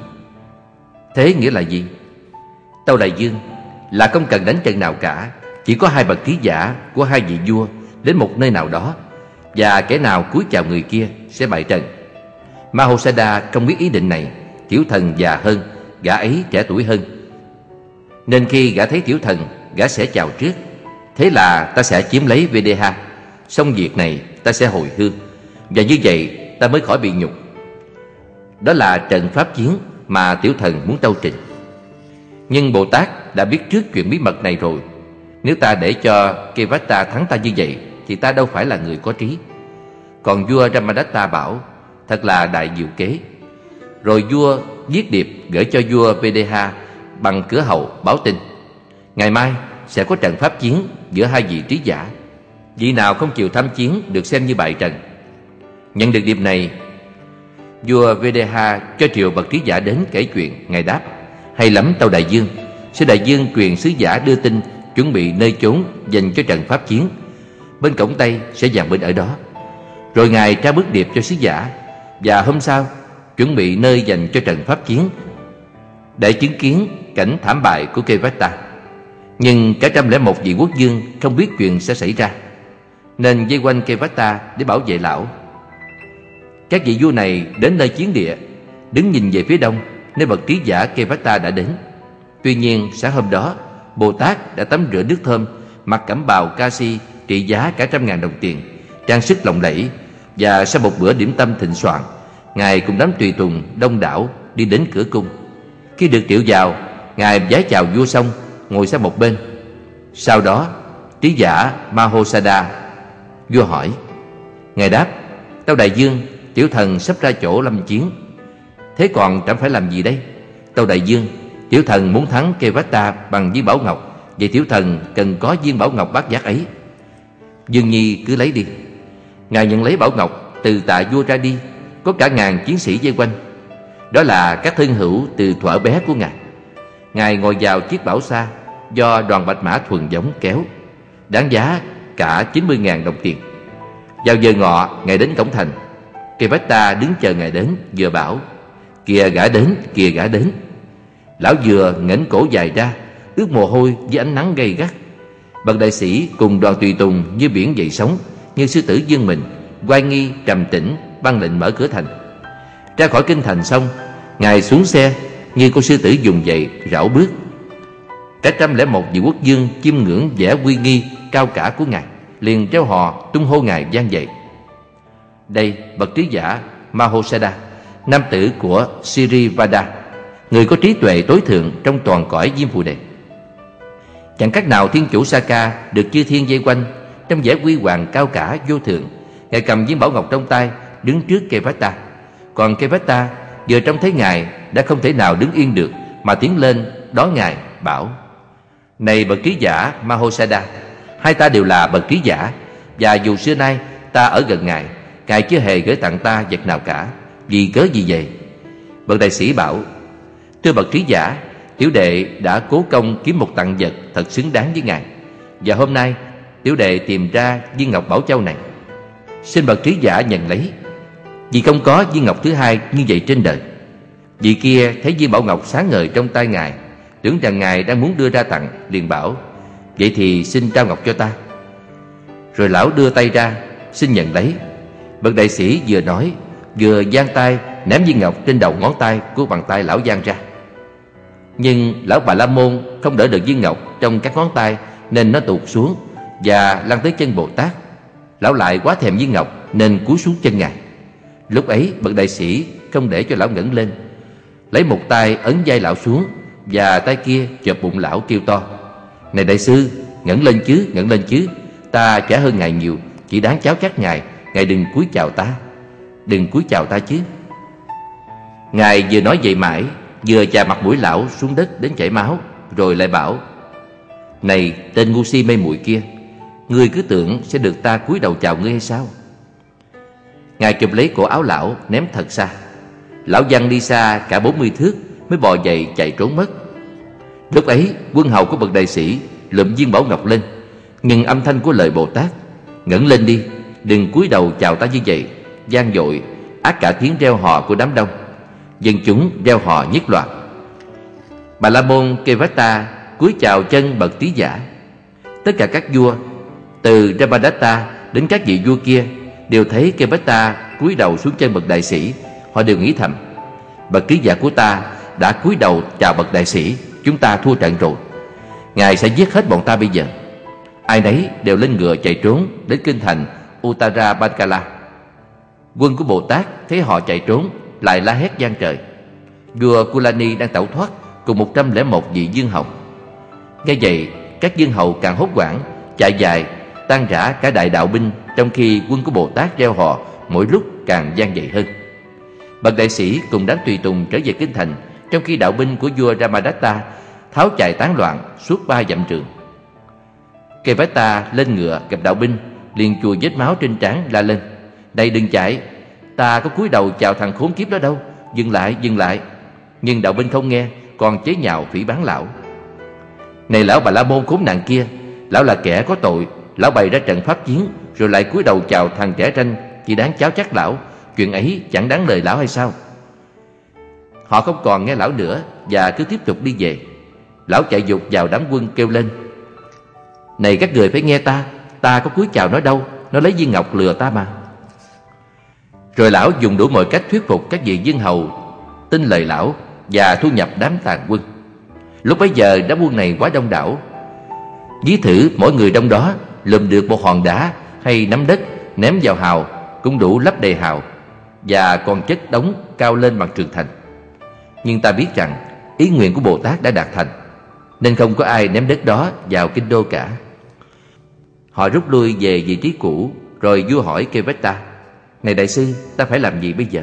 "Thế nghĩa là gì?" Tâu Đại Dương: "Là không cần đánh trận nào cả, chỉ có hai bậc trí giả của hai vị vua đến một nơi nào đó, và kẻ nào cúi chào người kia sẽ bại trận." Mahosada không biết ý định này. Tiểu thần già hơn, gã ấy trẻ tuổi hơn, nên khi gã thấy tiểu thần, gã sẽ chào trước. Thế là ta sẽ chiếm lấy Videha, xong việc này ta sẽ hồi hương, và như vậy ta mới khỏi bị nhục. Đó là trận pháp chiến mà tiểu thần muốn tâu trình. Nhưng Bồ Tát đã biết trước chuyện bí mật này rồi. Nếu ta để cho Kevatta thắng ta như vậy thì ta đâu phải là người có trí. Còn vua Ramadatta bảo: "Thật là đại diệu kế." Rồi vua viết điệp gửi cho vua Videha bằng cửa hậu báo tin: "Ngày mai sẽ có trận pháp chiến giữa hai vị trí giả. Vị nào không chịu tham chiến được xem như bại trận." Nhận được điệp này, vua Videha cho triệu bậc trí giả đến kể chuyện. Ngài đáp: "Hay lắm Tâu Đại Dương, xin đại dương truyền sứ giả đưa tin chuẩn bị nơi chốn dành cho trận pháp chiến. Bên cổng Tây sẽ dàn binh ở đó." Rồi ngài trao bức điệp cho sứ giả, và hôm sau chuẩn bị nơi dành cho trận pháp chiến, để chứng kiến cảnh thảm bại của Kevatta. Nhưng cả trăm lẻ một vị quốc vương không biết chuyện sẽ xảy ra, nên vây quanh Kevatta để bảo vệ lão. Các vị vua này đến nơi chiến địa, đứng nhìn về phía đông, nơi bậc trí giả Kevatta đã đến. Tuy nhiên sáng hôm đó, Bồ Tát đã tắm rửa nước thơm, mặc cẩm bào ca si trị giá cả trăm ngàn đồng tiền, trang sức lộng lẫy, và sau một bữa điểm tâm thịnh soạn, ngài cùng đám tùy tùng đông đảo đi đến cửa cung. Khi được triệu vào, ngài vái chào vua xong, ngồi sang một bên. Sau đó trí giả Mahosada. Vua hỏi. Ngài đáp: "Tâu Đại Dương, tiểu thần sắp ra chỗ lâm chiến. Thế còn trẫm phải làm gì đây?" Tâu Đại Dương: "Tiểu thần muốn thắng Kevatta bằng viên bảo ngọc, vậy tiểu thần cần có viên bảo ngọc bát giác ấy." Dương Nhi cứ lấy đi. Ngài nhận lấy bảo ngọc, từ tạ vua ra đi, có cả ngàn chiến sĩ vây quanh. Đó là các thân hữu từ thuở bé của ngài. Ngài ngồi vào chiếc bảo xa do đoàn bạch mã thuần giống kéo, đáng giá cả chín mươi ngàn đồng tiền. Vào giờ ngọ, ngài đến cổng thành. Kevatta đứng chờ ngài đến, vừa bảo: "Kìa gã đến, kìa gã đến." Lão vừa nghển cổ dài ra, ướt mồ hôi với ánh nắng gay gắt. Bậc đại sĩ cùng đoàn tùy tùng như biển dậy sóng, như sư tử vươn mình, oai nghi trầm tĩnh ban lệnh mở cửa thành. Ra khỏi kinh thành xong, ngài xuống xe như con sư tử vùng dậy rảo bước. Cả trăm lẻ một vị quốc vương chiêm ngưỡng vẻ uy nghi cao cả của ngài, liền reo hò tung hô ngài vang dậy. Đây bậc trí giả Mahosada, nam tử của Sirivada, người có trí tuệ tối thượng trong toàn cõi Diêm Phù Đề. Chẳng khác nào thiên chủ Saka được chư thiên vây quanh trong vẻ huy hoàng cao cả vô thượng. Ngài cầm viên bảo ngọc trong tay, đứng trước Kevata. Còn Kevata vừa trông thấy Ngài đã không thể nào đứng yên được, mà tiến lên đón Ngài bảo: Này bậc trí giả Mahosada, hai ta đều là bậc trí giả, và dù xưa nay ta ở gần Ngài, Ngài chưa hề gửi tặng ta vật nào cả. Vì cớ gì vậy? Bậc đại sĩ bảo: Thưa bậc trí giả, tiểu đệ đã cố công kiếm một tặng vật thật xứng đáng với Ngài, và hôm nay tiểu đệ tìm ra viên ngọc Bảo Châu này. Xin bậc trí giả nhận lấy, vì không có viên ngọc thứ hai như vậy trên đời. Vị kia thấy viên bảo ngọc sáng ngời trong tay Ngài, tưởng rằng Ngài đang muốn đưa ra tặng, liền bảo: Vậy thì xin trao ngọc cho ta. Rồi lão đưa tay ra xin nhận lấy. Bậc đại sĩ vừa nói vừa giang tay ném viên ngọc trên đầu ngón tay của bàn tay lão giang ra. Nhưng lão Bà La Môn không đỡ được viên ngọc trong các ngón tay, nên nó tụt xuống và lăn tới chân Bồ Tát. Lão lại quá thèm viên ngọc nên cúi xuống chân Ngài. Lúc ấy bậc đại sĩ không để cho lão ngẩng lên, lấy một tay ấn vai lão xuống, và tay kia chộp bụng lão kêu to: Này đại sư, ngẩng lên chứ, ngẩng lên chứ, ta trẻ hơn Ngài nhiều, chỉ đáng cháo chắc Ngài, Ngài đừng cúi chào ta, đừng cúi chào ta chứ. Ngài vừa nói vậy mãi, vừa chà mặt mũi lão xuống đất đến chảy máu, rồi lại bảo: Này tên ngu si mê muội kia, ngươi cứ tưởng sẽ được ta cúi đầu chào ngươi hay sao? Ngài chụp lấy cổ áo lão ném thật xa. Lão văng đi xa cả bốn mươi thước mới bò dậy chạy trốn mất. Lúc ấy quân hầu của bậc đại sĩ lụm viên bảo ngọc lên, nhưng âm thanh của lời Bồ Tát: Ngẩng lên đi, đừng cúi đầu chào ta như vậy, vang dội át cả tiếng reo hò của đám đông. Dân chúng reo hò nhất loạt. Bà La Môn Kevata cúi chào chân bậc trí giả. Tất cả các vua từ Ramadatta đến các vị vua kia đều thấy Kevata cúi đầu xuống chân bậc đại sĩ. Họ đều nghĩ thầm: Bậc trí giả của ta đã cúi đầu chào bậc đại sĩ, chúng ta thua trận rồi. Ngài sẽ giết hết bọn ta bây giờ. Ai nấy đều lên ngựa chạy trốn đến kinh thành Uttara Bankala. Quân của Bồ Tát thấy họ chạy trốn, lại la hét vang trời. Vua Kulani đang tẩu thoát cùng một trăm lẻ một vị vương hầu. Nghe vậy, các vương hầu càng hốt hoảng, chạy dài tan rã cả đại đạo binh, trong khi quân của Bồ Tát reo hò mỗi lúc càng vang dậy hơn. Bậc đại sĩ cùng đám tùy tùng trở về kinh thành, trong khi đạo binh của vua Ramadatta tháo chạy tán loạn suốt ba dặm trường. Kevata lên ngựa gặp đạo binh, liền chùi vết máu trên trán la lên: Đây, đừng chạy, ta có cúi đầu chào thằng khốn kiếp đó đâu, dừng lại, dừng lại. Nhưng đạo binh không nghe, còn chế nhạo phỉ báng lão. Này lão Bà La Môn khốn nạn kia, lão là kẻ có tội, lão bày ra trận pháp chiến rồi lại cúi đầu chào thằng trẻ ranh, chỉ đáng cháo chắc lão, chuyện ấy chẳng đáng lời lão hay sao? Họ không còn nghe lão nữa và cứ tiếp tục đi về. Lão chạy vụt vào đám quân kêu lên: Này các người phải nghe ta, ta có cúi chào nó đâu, nó lấy viên ngọc lừa ta mà. Rồi lão dùng đủ mọi cách thuyết phục các vị vương hầu tin lời lão và thu nhập đám tàn quân. Lúc bấy giờ đám quân này quá đông đảo. Ví thử mỗi người đông đó lùm được một hòn đá hay nắm đất ném vào hào cũng đủ lấp đầy hào, và còn chất đống cao lên bằng tường thành. Nhưng ta biết rằng ý nguyện của Bồ Tát đã đạt thành, nên không có ai ném đất đó vào kinh đô cả. Họ rút lui về vị trí cũ. Rồi vua hỏi Kevata: Này đại sư, ta phải làm gì bây giờ?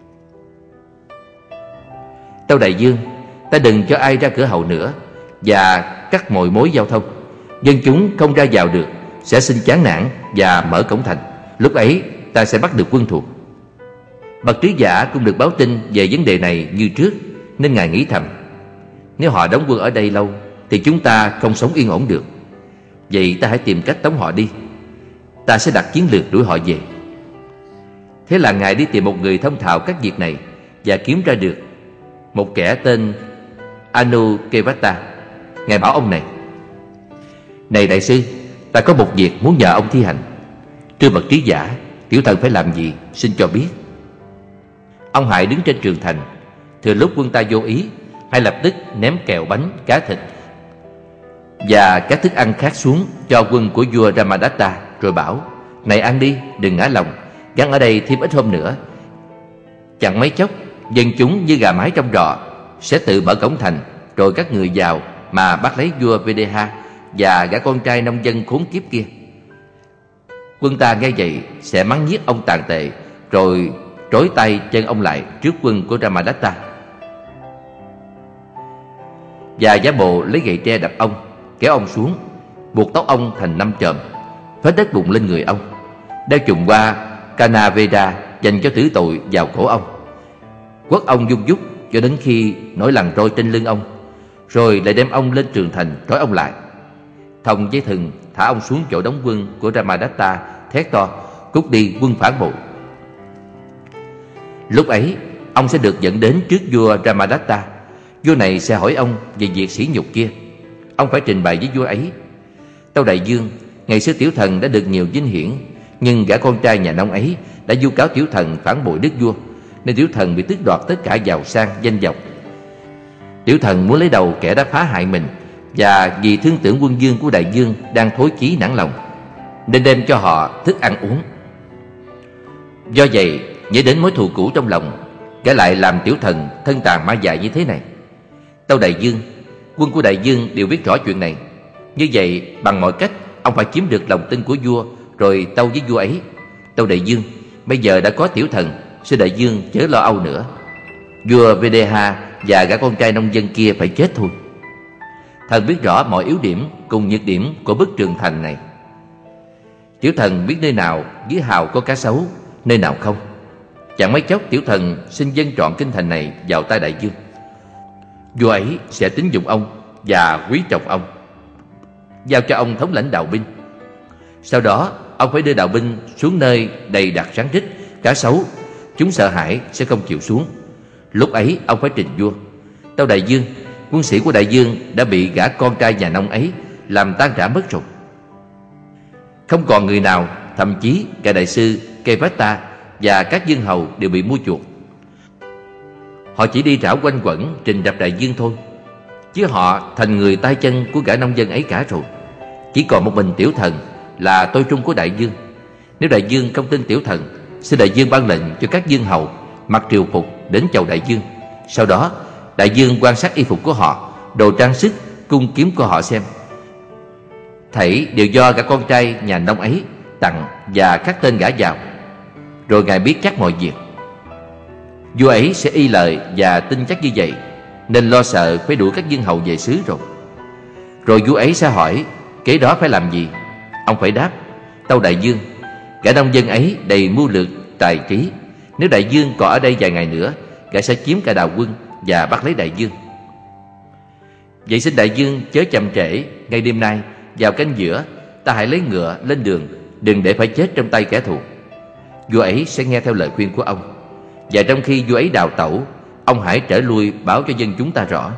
Tâu đại vương, ta đừng cho ai ra cửa hậu nữa, và cắt mọi mối giao thông. Dân chúng không ra vào được, sẽ sinh chán nản và mở cổng thành. Lúc ấy ta sẽ bắt được quân thù. Bậc trí giả cũng được báo tin về vấn đề này như trước, nên ngài nghĩ thầm: Nếu họ đóng quân ở đây lâu thì chúng ta không sống yên ổn được. Vậy ta hãy tìm cách tống họ đi. Ta sẽ đặt chiến lược đuổi họ về. Thế là ngài đi tìm một người thông thạo các việc này, và kiếm ra được một kẻ tên Anu Kevata. Ngài bảo ông này: Này đại sư, ta có một việc muốn nhờ ông thi hành. Thưa bậc trí giả, tiểu thần phải làm gì, xin cho biết. Ông hãy đứng trên trường thành, thừa lúc quân ta vô ý, hãy lập tức ném kẹo bánh, cá thịt và các thức ăn khác xuống cho quân của vua Ramadatta, rồi bảo: Này ăn đi, đừng ngã lòng, gắn ở đây thêm ít hôm nữa. Chẳng mấy chốc, dân chúng như gà mái trong rọ sẽ tự mở cổng thành, rồi các người vào mà bắt lấy vua Videha và gã con trai nông dân khốn kiếp kia. Quân ta nghe vậy sẽ mắng nhiếc ông tàn tệ, rồi trói tay chân ông lại trước quân của Brahmadatta, và giả bộ lấy gậy tre đập ông, kéo ông xuống, buộc tóc ông thành năm chòm, phết đất bùn lên người ông, đeo chùm qua Kanaveda dành cho tử tội vào cổ ông, quất ông dung dút cho đến khi nổi lằn trôi trên lưng ông, rồi lại đem ông lên tường thành trói ông lại, thòng dây thừng thả ông xuống chỗ đóng quân của Brahmadatta, thét to: "Cút đi, quân phản bội!" Lúc ấy ông sẽ được dẫn đến trước vua Brahmadatta. Vua này sẽ hỏi ông về việc sỉ nhục kia. Ông phải trình bày với vua ấy: "Tâu đại vương, ngày xưa tiểu thần đã được nhiều vinh hiển, nhưng gã con trai nhà nông ấy đã vu cáo tiểu thần phản bội đức vua, nên tiểu thần bị tước đoạt tất cả giàu sang danh vọng. Tiểu thần muốn lấy đầu kẻ đã phá hại mình, và vì thương tưởng quân vương của đại vương đang thối chí nản lòng, nên đem cho họ thức ăn uống. Do vậy, nhớ đến mối thù cũ trong lòng, gã lại làm tiểu thần thân tàn ma dại như thế này. Tâu đại vương, quân của đại vương đều biết rõ chuyện này. Như vậy, bằng mọi cách, ông phải chiếm được lòng tin của vua, rồi tâu với vua ấy: Tâu đại vương, bây giờ đã có tiểu thần, xin đại vương chớ lo âu nữa. Vua Videha và gã con trai nông dân kia phải chết thôi. Thần biết rõ mọi yếu điểm cùng nhược điểm của bức tường thành này. Tiểu thần biết nơi nào dưới hào có cá sấu, nơi nào không. Chẳng mấy chốc tiểu thần xin dâng trọn kinh thành này vào tay đại vương. Vua ấy sẽ tín dụng ông và quý trọng ông, giao cho ông thống lãnh đạo binh. Sau đó ông phải đưa đạo binh xuống nơi đầy đặt rắn rít, cá sấu. Chúng sợ hãi sẽ không chịu xuống. Lúc ấy ông phải trình vua: Tâu đại vương, quân sĩ của đại vương đã bị gã con trai nhà nông ấy làm tan rã mất rồi. Không còn người nào, thậm chí cả đại sư Kevata và các vương hầu đều bị mua chuộc. Họ chỉ đi rảo quanh quẩn trình đập đại vương thôi, chứ họ thành người tay chân của gã nông dân ấy cả rồi. Chỉ còn một mình tiểu thần là tôi trung của đại vương. Nếu đại vương không tin tiểu thần, xin đại vương ban lệnh cho các vương hầu mặc triều phục đến chầu đại vương. Sau đó đại vương quan sát y phục của họ, đồ trang sức, cung kiếm của họ xem. Thảy đều do cả con trai nhà nông ấy tặng và khắc tên gã vào. Rồi ngài biết chắc mọi việc. Vua ấy sẽ y lời và tin chắc như vậy, nên lo sợ phải đuổi các vương hầu về xứ rồi. Rồi vua ấy sẽ hỏi kế đó phải làm gì. Ông phải đáp: Tâu đại vương, gã nông dân ấy đầy mưu lược tài trí. Nếu đại vương còn ở đây vài ngày nữa, gã sẽ chiếm cả đạo quân và bắt lấy đại vương. Vậy xin đại vương chớ chậm trễ. Ngay đêm nay vào canh giữa, ta hãy lấy ngựa lên đường, đừng để phải chết trong tay kẻ thù. Vua ấy sẽ nghe theo lời khuyên của ông. Và trong khi vua ấy đào tẩu, ông hãy trở lui báo cho dân chúng ta rõ.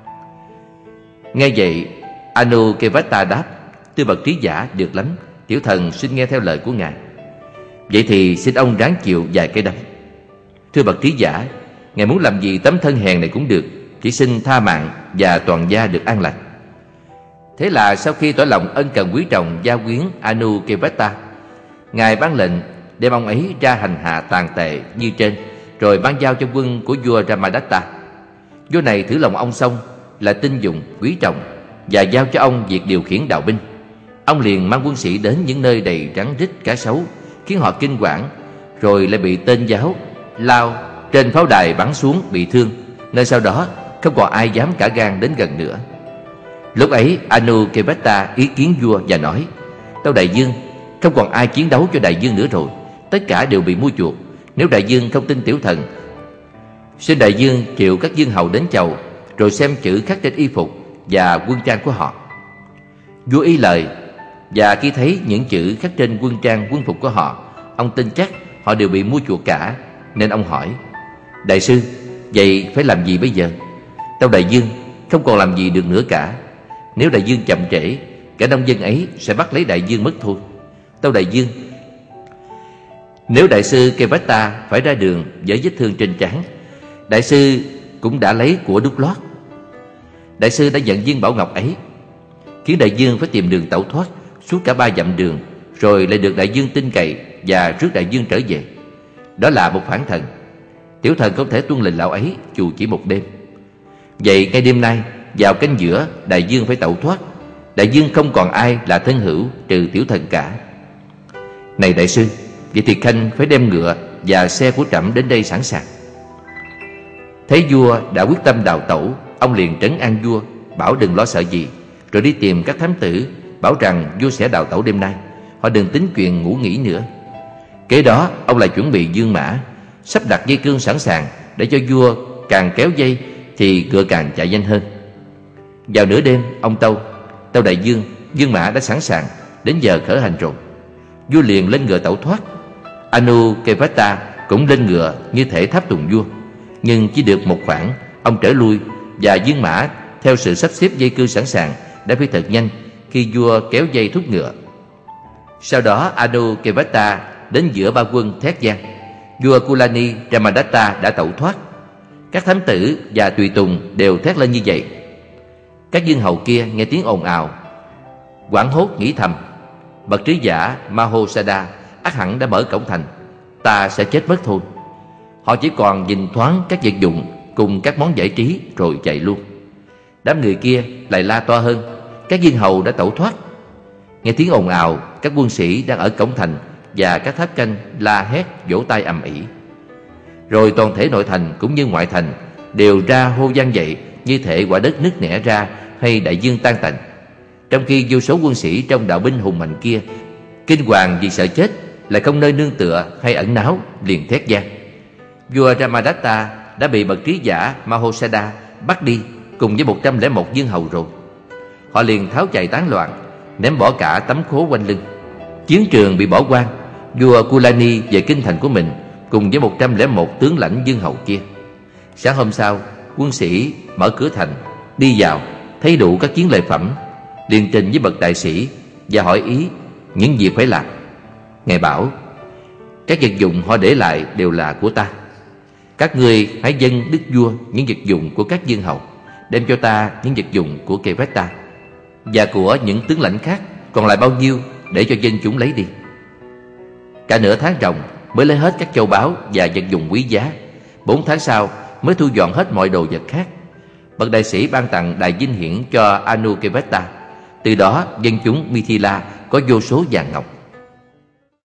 Nghe vậy, Anukevata đáp: Thưa bậc trí giả, được lắm. Tiểu thần xin nghe theo lời của ngài. Vậy thì xin ông ráng chịu vài cái đấm. Thưa bậc trí giả, ngài muốn làm gì tấm thân hèn này cũng được, chỉ xin tha mạng và toàn gia được an lành. Thế là sau khi tỏ lòng ân cần quý trọng gia quyến Anukevata, ngài ban lệnh đem ông ấy ra hành hạ tàn tệ như trên, rồi ban giao cho quân của vua Brahmadatta. Vua này thử lòng ông xong là tin dụng quý trọng, và giao cho ông việc điều khiển đạo binh. Ông liền mang quân sĩ đến những nơi đầy rắn rít cá sấu, khiến họ kinh quản, rồi lại bị tên giáo lao trên pháo đài bắn xuống bị thương, nên sau đó không còn ai dám cả gan đến gần nữa. Lúc ấy Anukevata ý kiến vua và nói: Tâu đại vương, không còn ai chiến đấu cho đại vương nữa rồi, tất cả đều bị mua chuộc. Nếu đại vương không tin tiểu thần, xin đại vương triệu các vương hầu đến chầu, rồi xem chữ khắc trên y phục và quân trang của họ. Vua y lời, và khi thấy những chữ khắc trên quân trang quân phục của họ, ông tin chắc họ đều bị mua chuộc cả, nên ông hỏi: Đại sư, vậy phải làm gì bây giờ? Tâu đại vương, không còn làm gì được nữa cả. Nếu đại vương chậm trễ, cả nông dân ấy sẽ bắt lấy đại vương mất thôi. Tâu đại vương, nếu đại sư Kevata phải ra đường với vết thương trên trán, đại sư cũng đã lấy của đút lót. Đại sư đã giận viên bảo ngọc ấy, khiến đại vương phải tìm đường tẩu thoát suốt cả ba dặm đường, rồi lại được đại vương tin cậy và rước đại vương trở về. Đó là một phản thần. Tiểu thần không thể tuân lệnh lão ấy dù chỉ một đêm. Vậy ngay đêm nay, vào canh giữa, đại vương phải tẩu thoát. Đại vương không còn ai là thân hữu trừ tiểu thần cả. Này đại sư, vậy thì khanh phải đem ngựa và xe của trẫm đến đây sẵn sàng. Thấy vua đã quyết tâm đào tẩu, ông liền trấn an vua, bảo đừng lo sợ gì, rồi đi tìm các thám tử, bảo rằng vua sẽ đào tẩu đêm nay, họ đừng tính chuyện ngủ nghỉ nữa. Kế đó ông lại chuẩn bị dương mã, sắp đặt dây cương sẵn sàng, để cho vua càng kéo dây thì ngựa càng chạy nhanh hơn. Vào nửa đêm, ông tâu tâu đại vương, dương mã đã sẵn sàng, đến giờ khởi hành rồi. Vua liền lên ngựa tẩu thoát. Anukevatta cũng lên ngựa như thể tháp tùng vua, nhưng chỉ được một khoảng, ông trở lui, và dương mã theo sự sắp xếp dây cương sẵn sàng đã phi thật nhanh khi vua kéo dây thúc ngựa. Sau đó Anukevatta đến giữa ba quân thét vang, vua Kulani Ramadatta đã tẩu thoát. Các thám tử và tùy tùng đều thét lên như vậy. Các vương hầu kia nghe tiếng ồn ào, hoảng hốt nghĩ thầm, bậc trí giả Mahosada ắt hẳn đã mở cổng thành, ta sẽ chết mất thôi. Họ chỉ còn nhìn thoáng các vật dụng cùng các món giải trí rồi chạy luôn. Đám người kia lại la to hơn, các vương hầu đã tẩu thoát. Nghe tiếng ồn ào, các quân sĩ đang ở cổng thành và các tháp canh la hét vỗ tay ầm ĩ. Rồi toàn thể nội thành cũng như ngoại thành đều ra hô vang dậy, như thể quả đất nứt nẻ ra hay đại dương tan tành. Trong khi vô số quân sĩ trong đạo binh hùng mạnh kia kinh hoàng vì sợ chết, lại không nơi nương tựa hay ẩn náu, liền thét vang. Vua Ramadatta đã bị bậc trí giả Mahosada bắt đi cùng với một trăm lẻ một vương hầu rồi. Họ liền tháo chạy tán loạn, ném bỏ cả tấm khố quanh lưng. Chiến trường bị bỏ hoang. Vua Kulani về kinh thành của mình cùng với một trăm lẻ một tướng lãnh vương hầu kia. Sáng hôm sau, quân sĩ mở cửa thành đi vào, thấy đủ các chiến lợi phẩm, liền trình với bậc đại sĩ và hỏi ý những việc phải làm. Ngài bảo, các vật dụng họ để lại đều là của ta. Các ngươi hãy dâng đức vua những vật dụng của các vương hầu, đem cho ta những vật dụng của Kevatta và của những tướng lãnh khác, còn lại bao nhiêu để cho dân chúng lấy đi. Cả nửa tháng ròng mới lấy hết các châu báu và vật dụng quý giá. Bốn tháng sau mới thu dọn hết mọi đồ vật khác. Bậc đại sĩ ban tặng đại vinh hiển cho Anukevatta. Từ đó dân chúng Mithila có vô số vàng ngọc.